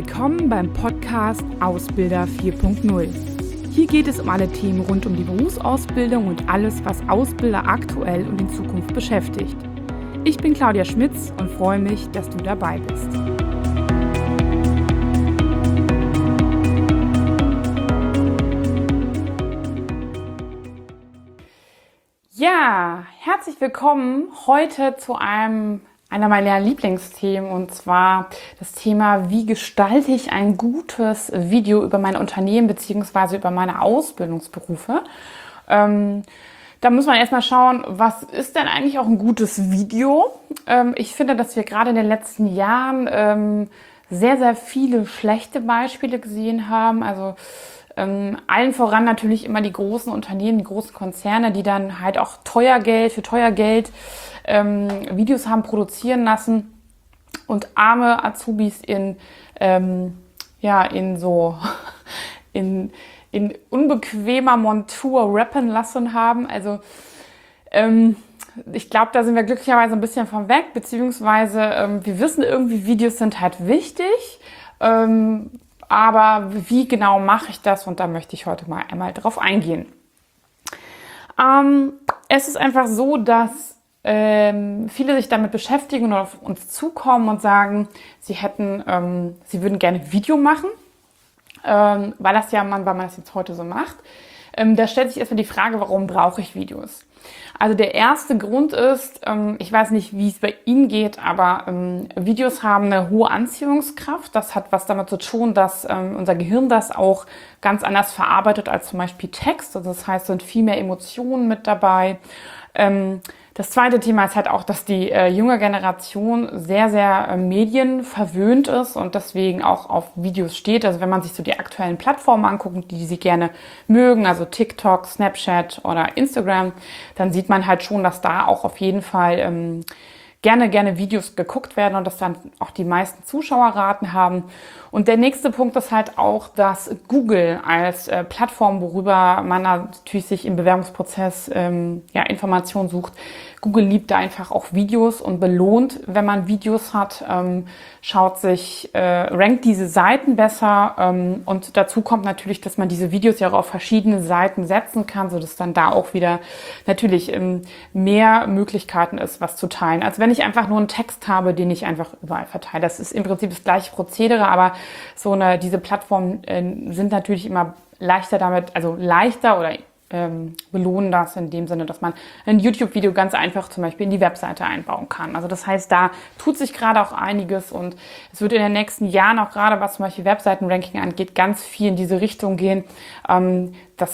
Willkommen beim Podcast Ausbilder 4.0. Hier geht es um alle Themen rund um die Berufsausbildung und alles, was Ausbilder aktuell und in Zukunft beschäftigt. Ich bin Claudia Schmitz und freue mich, dass du dabei bist. Ja, herzlich willkommen heute zu einer meiner Lieblingsthemen, und zwar das Thema: Wie gestalte ich ein gutes Video über mein Unternehmen bzw. über meine Ausbildungsberufe? Da muss man erstmal schauen, was ist denn eigentlich auch ein gutes Video? Ich finde, dass wir gerade in den letzten Jahren sehr, sehr viele schlechte Beispiele gesehen haben. Also allen voran natürlich immer die großen Unternehmen, die großen Konzerne, die dann halt auch für teuer Geld Videos haben produzieren lassen und arme Azubis in unbequemer Montur rappen lassen haben. Also ich glaube, da sind wir glücklicherweise ein bisschen von weg, beziehungsweise wir wissen irgendwie, Videos sind halt wichtig, aber wie genau mache ich das? Und da möchte ich heute mal einmal drauf eingehen. Es ist einfach so, dass viele sich damit beschäftigen und auf uns zukommen und sagen, sie würden gerne ein Video machen, weil man das jetzt heute so macht. Da stellt sich erstmal die Frage, warum brauche ich Videos? Also der erste Grund ist, ich weiß nicht, wie es bei Ihnen geht, aber Videos haben eine hohe Anziehungskraft. Das hat was damit zu tun, dass unser Gehirn das auch ganz anders verarbeitet als zum Beispiel Text. Also das heißt, es sind viel mehr Emotionen mit dabei. Das zweite Thema ist halt auch, dass die junge Generation sehr, sehr medienverwöhnt ist und deswegen auch auf Videos steht. Also wenn man sich so die aktuellen Plattformen anguckt, die sie gerne mögen, also TikTok, Snapchat oder Instagram, dann sieht man halt schon, dass da auch auf jeden Fall gerne Videos geguckt werden und dass dann auch die meisten Zuschauerraten haben. Und der nächste Punkt ist halt auch, dass Google als Plattform, worüber man natürlich sich im Bewerbungsprozess Informationen sucht, Google liebt da einfach auch Videos und belohnt, wenn man Videos hat, rankt diese Seiten besser, und dazu kommt natürlich, dass man diese Videos ja auch auf verschiedene Seiten setzen kann, sodass dann da auch wieder natürlich mehr Möglichkeiten ist, was zu teilen, als wenn ich einfach nur einen Text habe, den ich einfach überall verteile. Das ist im Prinzip das gleiche Prozedere, aber diese Plattformen sind natürlich immer leichter oder belohnen das in dem Sinne, dass man ein YouTube-Video ganz einfach zum Beispiel in die Webseite einbauen kann. Also das heißt, da tut sich gerade auch einiges und es wird in den nächsten Jahren auch gerade, was zum Beispiel Webseitenranking angeht, ganz viel in diese Richtung gehen, dass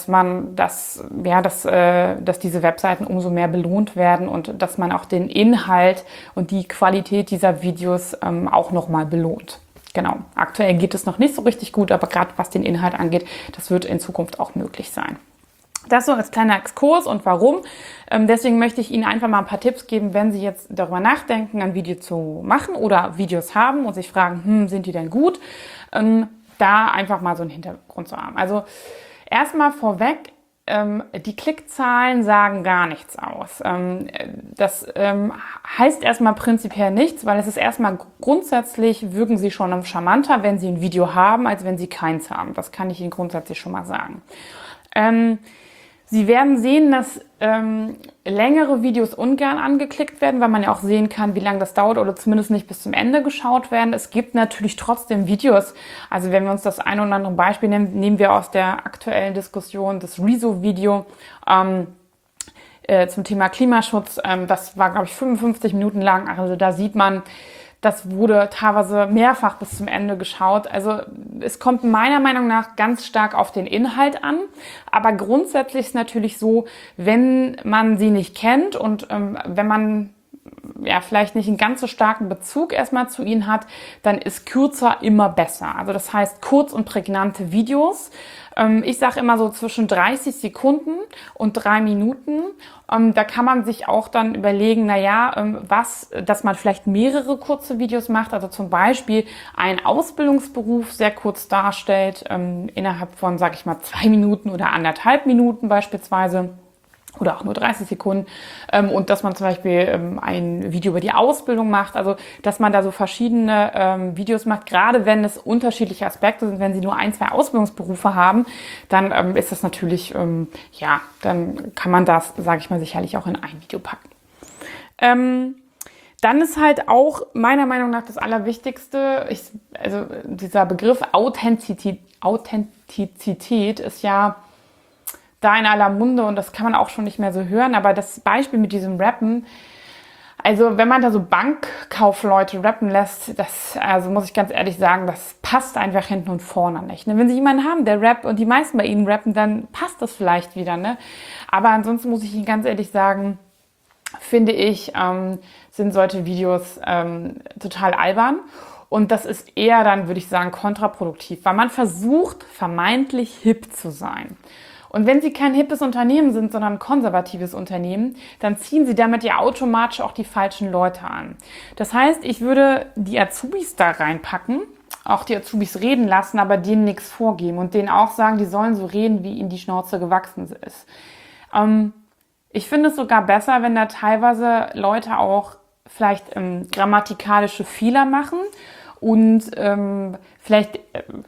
diese Webseiten umso mehr belohnt werden und dass man auch den Inhalt und die Qualität dieser Videos auch nochmal belohnt. Genau. Aktuell geht es noch nicht so richtig gut, aber gerade was den Inhalt angeht, das wird in Zukunft auch möglich sein. Das so als kleiner Exkurs und warum. Deswegen möchte ich Ihnen einfach mal ein paar Tipps geben, wenn Sie jetzt darüber nachdenken, ein Video zu machen oder Videos haben und sich fragen, sind die denn gut? Da einfach mal so einen Hintergrund zu haben. Also erstmal vorweg, die Klickzahlen sagen gar nichts aus. Das heißt erstmal prinzipiell nichts, weil es ist erstmal grundsätzlich, wirken sie schon charmanter, wenn Sie ein Video haben, als wenn Sie keins haben. Das kann ich Ihnen grundsätzlich schon mal sagen. Sie werden sehen, dass längere Videos ungern angeklickt werden, weil man ja auch sehen kann, wie lange das dauert oder zumindest nicht bis zum Ende geschaut werden. Es gibt natürlich trotzdem Videos. Also wenn wir uns das ein oder andere Beispiel nehmen wir aus der aktuellen Diskussion das Rezo-Video zum Thema Klimaschutz. Das war, glaube ich, 55 Minuten lang. Also da sieht man, das wurde teilweise mehrfach bis zum Ende geschaut. Also es kommt meiner Meinung nach ganz stark auf den Inhalt an. Aber grundsätzlich ist es natürlich so, wenn man sie nicht kennt und wenn man vielleicht nicht einen ganz so starken Bezug erstmal zu ihnen hat, dann ist kürzer immer besser. Also das heißt kurz und prägnante Videos. Ich sage immer so zwischen 30 Sekunden und 3 Minuten. Da kann man sich auch dann überlegen, dass man vielleicht mehrere kurze Videos macht. Also zum Beispiel einen Ausbildungsberuf sehr kurz darstellt, innerhalb von, 2 Minuten oder 1,5 Minuten beispielsweise. oder auch nur 30 Sekunden und dass man zum Beispiel ein Video über die Ausbildung macht, also dass man da so verschiedene Videos macht, gerade wenn es unterschiedliche Aspekte sind, wenn Sie nur ein, zwei Ausbildungsberufe haben, dann ist das natürlich, ja, dann kann man das, sage ich mal, sicherlich auch in ein Video packen. Dann ist halt auch meiner Meinung nach das Allerwichtigste, also dieser Begriff Authentizität ist ja da in aller Munde und das kann man auch schon nicht mehr so hören, aber das Beispiel mit diesem Rappen, also wenn man da so Bankkaufleute rappen lässt, das, also muss ich ganz ehrlich sagen, das passt einfach hinten und vorne nicht. Ne? Wenn Sie jemanden haben, der rappt und die meisten bei Ihnen rappen, dann passt das vielleicht wieder. Ne? Aber ansonsten muss ich Ihnen ganz ehrlich sagen, finde ich, sind solche Videos total albern. Und das ist eher dann, würde ich sagen, kontraproduktiv, weil man versucht, vermeintlich hip zu sein. Und wenn Sie kein hippes Unternehmen sind, sondern ein konservatives Unternehmen, dann ziehen Sie damit ja automatisch auch die falschen Leute an. Das heißt, ich würde die Azubis da reinpacken, auch die Azubis reden lassen, aber denen nichts vorgeben und denen auch sagen, die sollen so reden, wie ihnen die Schnauze gewachsen ist. Ich finde es sogar besser, wenn da teilweise Leute auch vielleicht grammatikalische Fehler machen und vielleicht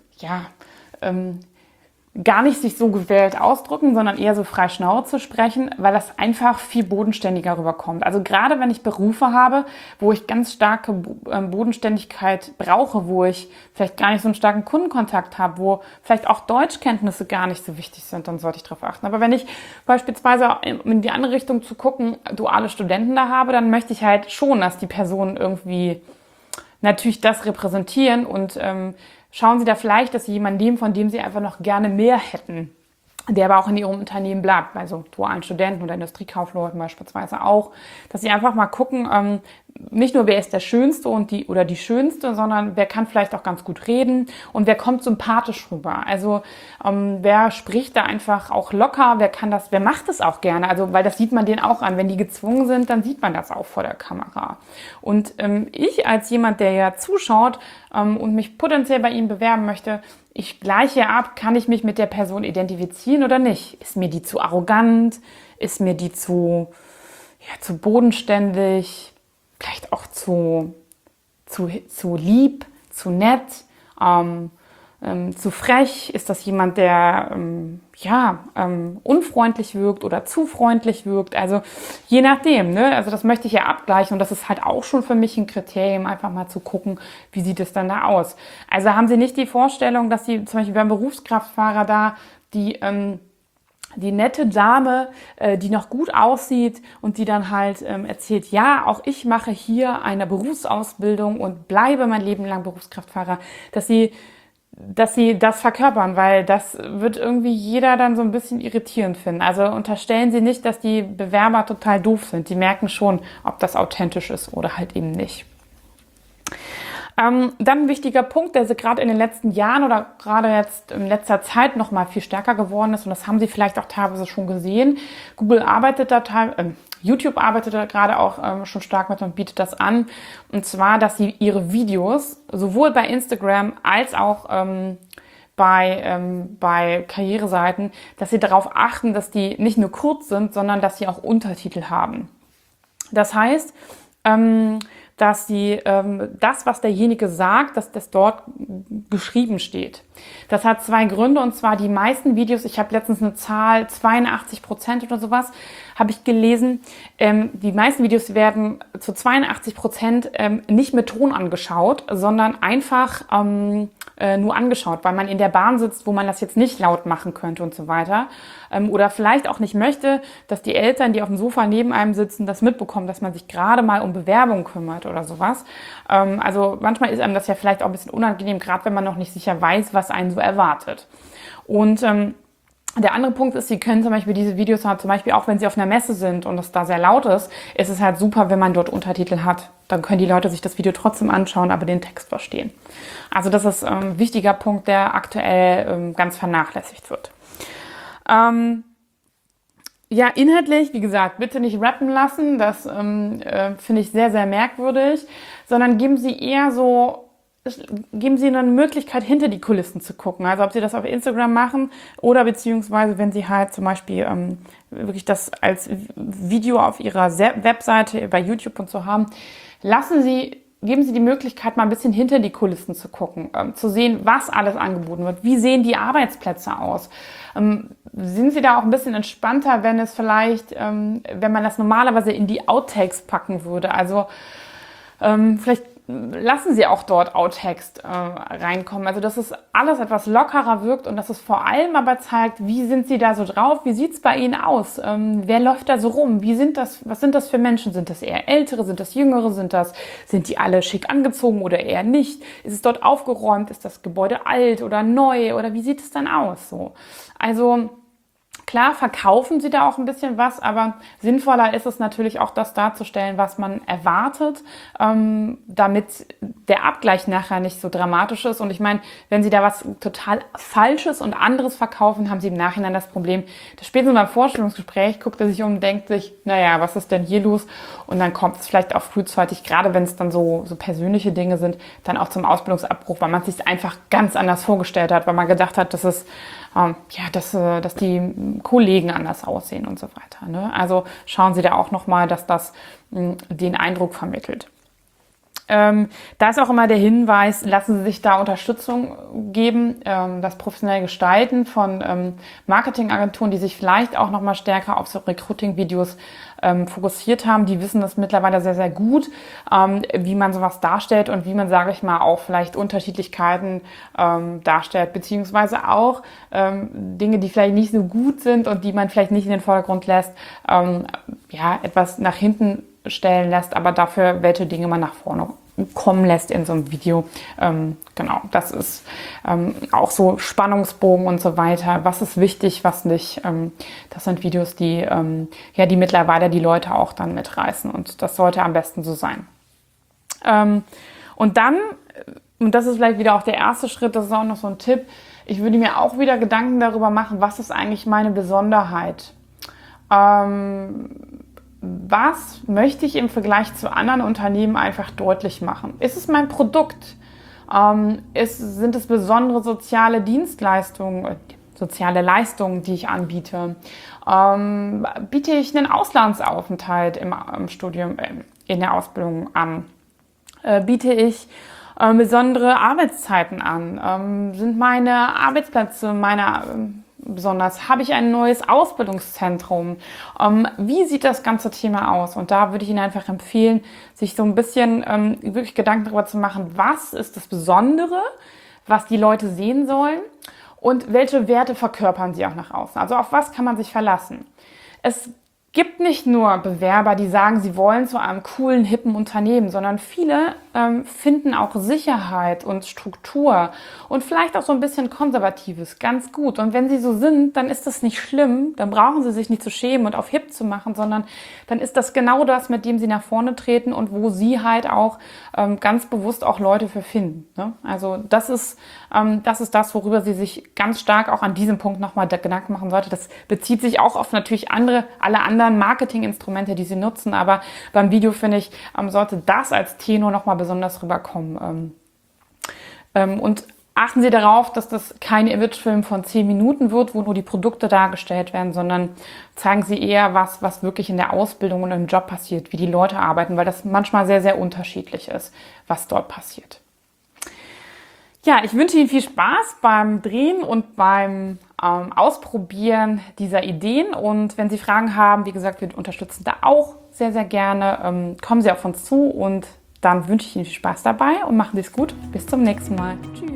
gar nicht sich so gewählt ausdrücken, sondern eher so frei Schnauze sprechen, weil das einfach viel bodenständiger rüberkommt. Also gerade wenn ich Berufe habe, wo ich ganz starke Bodenständigkeit brauche, wo ich vielleicht gar nicht so einen starken Kundenkontakt habe, wo vielleicht auch Deutschkenntnisse gar nicht so wichtig sind, dann sollte ich darauf achten. Aber wenn ich beispielsweise in die andere Richtung zu gucken, duale Studenten da habe, dann möchte ich halt schon, dass die Personen irgendwie natürlich das repräsentieren und schauen Sie da vielleicht, dass Sie jemanden nehmen, von dem Sie einfach noch gerne mehr hätten, der aber auch in Ihrem Unternehmen bleibt, also dualen Studenten oder Industriekaufleuten beispielsweise auch, dass Sie einfach mal gucken, nicht nur wer ist der Schönste und die Schönste, sondern wer kann vielleicht auch ganz gut reden und wer kommt sympathisch rüber. Also wer spricht da einfach auch locker, wer macht das auch gerne, also weil das sieht man denen auch an, wenn die gezwungen sind, dann sieht man das auch vor der Kamera. Und ich als jemand, der ja zuschaut und mich potenziell bei ihm bewerben möchte, ich gleiche ab, kann ich mich mit der Person identifizieren oder nicht? Ist mir die zu arrogant? Ist mir die zu bodenständig? Vielleicht auch zu lieb, zu nett, zu frech? Ist das jemand, der unfreundlich wirkt oder zu freundlich wirkt? Also je nachdem, ne? Also das möchte ich ja abgleichen und das ist halt auch schon für mich ein Kriterium, einfach mal zu gucken, wie sieht es dann da aus. Also haben Sie nicht die Vorstellung, dass Sie zum Beispiel beim Berufskraftfahrer da die nette Dame, die noch gut aussieht und die dann halt erzählt, ja, auch ich mache hier eine Berufsausbildung und bleibe mein Leben lang Berufskraftfahrer, dass sie das verkörpern, weil das wird irgendwie jeder dann so ein bisschen irritierend finden. Also unterstellen Sie nicht, dass die Bewerber total doof sind. Die merken schon, ob das authentisch ist oder halt eben nicht. Dann ein wichtiger Punkt, der gerade in den letzten Jahren oder gerade jetzt in letzter Zeit noch mal viel stärker geworden ist und das haben Sie vielleicht auch teilweise schon gesehen. YouTube arbeitet da gerade auch schon stark mit und bietet das an. Und zwar, dass Sie Ihre Videos sowohl bei Instagram als auch bei Karriereseiten, dass Sie darauf achten, dass die nicht nur kurz sind, sondern dass sie auch Untertitel haben. Das heißt, dass Sie das, was derjenige sagt, dass das dort geschrieben steht. Das hat zwei Gründe und zwar die meisten Videos, ich habe letztens eine Zahl, 82% oder sowas, habe ich gelesen, die meisten Videos werden zu 82% nicht mit Ton angeschaut, sondern einfach nur angeschaut, weil man in der Bahn sitzt, wo man das jetzt nicht laut machen könnte und so weiter. Oder vielleicht auch nicht möchte, dass die Eltern, die auf dem Sofa neben einem sitzen, das mitbekommen, dass man sich gerade mal um Bewerbung kümmert oder sowas. Also manchmal ist einem das ja vielleicht auch ein bisschen unangenehm, gerade wenn man noch nicht sicher weiß, was einen so erwartet. Und der andere Punkt ist, Sie können zum Beispiel diese Videos halt zum Beispiel auch, wenn Sie auf einer Messe sind und es da sehr laut ist es halt super, wenn man dort Untertitel hat. Dann können die Leute sich das Video trotzdem anschauen, aber den Text verstehen. Also das ist ein wichtiger Punkt, der aktuell ganz vernachlässigt wird. Inhaltlich, wie gesagt, bitte nicht rappen lassen. Das finde ich sehr, sehr merkwürdig. Sondern geben Sie eher so geben Sie Ihnen eine Möglichkeit, hinter die Kulissen zu gucken. Also ob Sie das auf Instagram machen oder beziehungsweise wenn Sie halt zum Beispiel wirklich das als Video auf Ihrer Webseite bei YouTube und so haben, geben Sie die Möglichkeit, mal ein bisschen hinter die Kulissen zu gucken, zu sehen, was alles angeboten wird. Wie sehen die Arbeitsplätze aus? Sind Sie da auch ein bisschen entspannter, wenn es vielleicht, wenn man das normalerweise in die Outtakes packen würde? Also vielleicht lassen Sie auch dort Outtext reinkommen. Also dass es alles etwas lockerer wirkt und dass es vor allem aber zeigt, wie sind Sie da so drauf, wie sieht's bei Ihnen aus, wer läuft da so rum, was sind das für Menschen, sind das eher Ältere, sind das Jüngere, sind die alle schick angezogen oder eher nicht, ist es dort aufgeräumt, ist das Gebäude alt oder neu oder wie sieht es dann aus so? Also klar verkaufen Sie da auch ein bisschen was, aber sinnvoller ist es natürlich auch, das darzustellen, was man erwartet, damit der Abgleich nachher nicht so dramatisch ist. Und ich meine, wenn Sie da was total Falsches und anderes verkaufen, haben Sie im Nachhinein das Problem, dass spätestens beim Vorstellungsgespräch guckt er sich um und denkt sich, naja, was ist denn hier los? Und dann kommt es vielleicht auch frühzeitig, gerade wenn es dann so persönliche Dinge sind, dann auch zum Ausbildungsabbruch, weil man es sich einfach ganz anders vorgestellt hat, weil man gedacht hat, dass es dass die Kollegen anders aussehen und so weiter. Ne? Also schauen Sie da auch nochmal, dass das den Eindruck vermittelt. Da ist auch immer der Hinweis, lassen Sie sich da Unterstützung geben, das professionelle Gestalten von Marketingagenturen, die sich vielleicht auch nochmal stärker auf so Recruiting-Videos fokussiert haben. Die wissen das mittlerweile sehr, sehr gut, wie man sowas darstellt und wie man, sage ich mal, auch vielleicht Unterschiedlichkeiten darstellt, beziehungsweise auch Dinge, die vielleicht nicht so gut sind und die man vielleicht nicht in den Vordergrund lässt, etwas nach hinten stellen lässt, aber dafür welche Dinge man nach vorne kommen lässt in so einem Video. Genau, das ist auch so Spannungsbogen und so weiter. Was ist wichtig, was nicht. Das sind Videos, die mittlerweile die Leute auch dann mitreißen und das sollte am besten so sein. Und dann, und das ist vielleicht wieder auch der erste Schritt, das ist auch noch so ein Tipp, ich würde mir auch wieder Gedanken darüber machen, was ist eigentlich meine Besonderheit? Was möchte ich im Vergleich zu anderen Unternehmen einfach deutlich machen? Ist es mein Produkt? Sind es besondere soziale Dienstleistungen, soziale Leistungen, die ich anbiete? Biete ich einen Auslandsaufenthalt im Studium, in der Ausbildung an? Biete ich besondere Arbeitszeiten an? Sind meine Arbeitsplätze besonders, habe ich ein neues Ausbildungszentrum? Wie sieht das ganze Thema aus? Und da würde ich Ihnen einfach empfehlen, sich so ein bisschen wirklich Gedanken darüber zu machen, was ist das Besondere, was die Leute sehen sollen und welche Werte verkörpern sie auch nach außen? Also auf was kann man sich verlassen? Es gibt nicht nur Bewerber, die sagen, sie wollen zu einem coolen, hippen Unternehmen, sondern viele finden auch Sicherheit und Struktur und vielleicht auch so ein bisschen Konservatives ganz gut. Und wenn sie so sind, dann ist das nicht schlimm, dann brauchen sie sich nicht zu schämen und auf hip zu machen, sondern dann ist das genau das, mit dem sie nach vorne treten und wo sie halt auch ganz bewusst auch Leute für finden. Ne? Also das ist das, worüber sie sich ganz stark auch an diesem Punkt nochmal Gedanken machen sollte. Das bezieht sich auch auf natürlich alle anderen Marketinginstrumente, die sie nutzen, aber beim Video, finde ich, sollte das als Tenor nochmal besonders rüberkommen. Und achten Sie darauf, dass das kein Imagefilm von 10 Minuten wird, wo nur die Produkte dargestellt werden, sondern zeigen Sie eher was wirklich in der Ausbildung und im Job passiert, wie die Leute arbeiten, weil das manchmal sehr, sehr unterschiedlich ist, was dort passiert. Ja, ich wünsche Ihnen viel Spaß beim Drehen und beim Ausprobieren dieser Ideen. Und wenn Sie Fragen haben, wie gesagt, wir unterstützen da auch sehr, sehr gerne. Kommen Sie auf uns zu und dann wünsche ich Ihnen viel Spaß dabei und machen Sie es gut. Bis zum nächsten Mal. Tschüss.